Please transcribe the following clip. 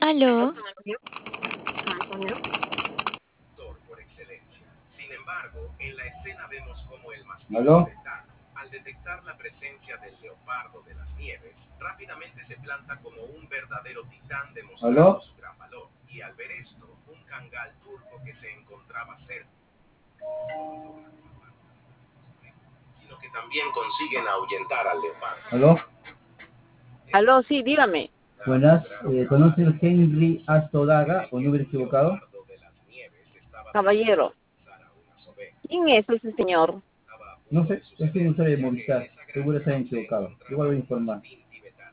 Aló, Por excelencia. Sin embargo, en la escena vemos cómo el mastín ¿Aló? tibetano, al detectar la presencia del leopardo de las nieves, rápidamente se planta como un verdadero titán demostrando ¿Aló? su gran valor. Y al ver esto, un cangal turco que se encontraba cerca, sino que también consiguen ahuyentar al leopardo. ¿Aló? Aló, sí, dígame. Buenas, ¿conoce el Henry Astodaga o no hubiera equivocado? Caballero, ¿quién es ese señor? No sé, es un usuario de Movistar, seguro se han equivocado. Igual voy a informar.